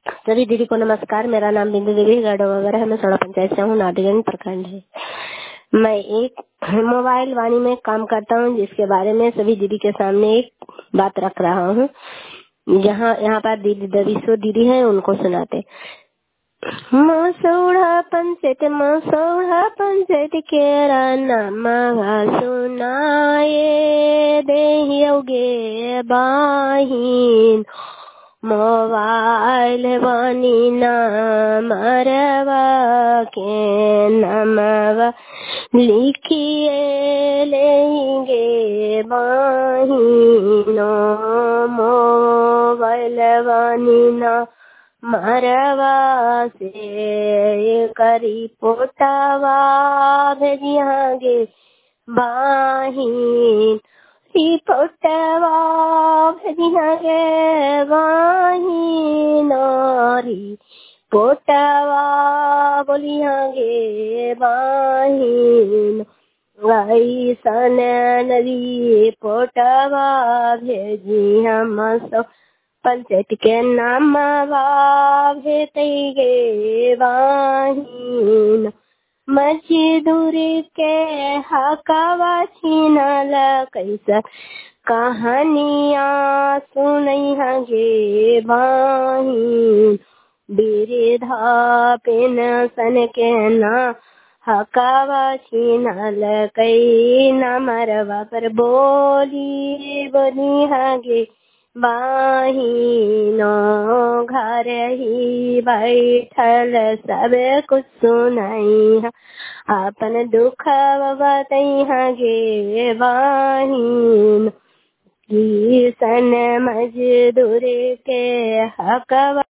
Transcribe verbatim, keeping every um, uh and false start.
सभी दीदी को नमस्कार। मेरा नाम बिंदु देवी गढ़वा है। मैं सोड़ा पंचायत से हूँ, नादिगंज प्रखंड है। मैं एक मोबाइल वाणी में काम करता हूँ, जिसके बारे में सभी दीदी के सामने एक बात रख रहा हूँ। जहाँ यहाँ पर दीदी दविशो दीदी है, उनको सुनाते। मसौड़ा पंचायत मसौड़ा पंचायत केरा नामा सुनाए देहियोगे बाहिन मोबाइल बनी नमरवा के नमवा लिखिए लेंगे बाहिनो मोबाइल बनी न मरवा से करी पोटावा भेजियागे बाहिन पोटवा भेजियागे बाहिन री पोटवा बोलियागे बाहिन ऐसन नदी पोटवा भेजी हम सो पंचायत के नामवा भेटेगे बाहिन मजदूर के हकवा छीनल कैसा कहानियाँ सुनैगे बाहिन वृद्धा पेंशन के ना हकवा छीनल कई नमरवा पर बोली बोली हगे बाहिनो घर ही बैठल सब कुछ सुनाई अपन दुख बताई गे बाहिन किसन मजदूर के हकवा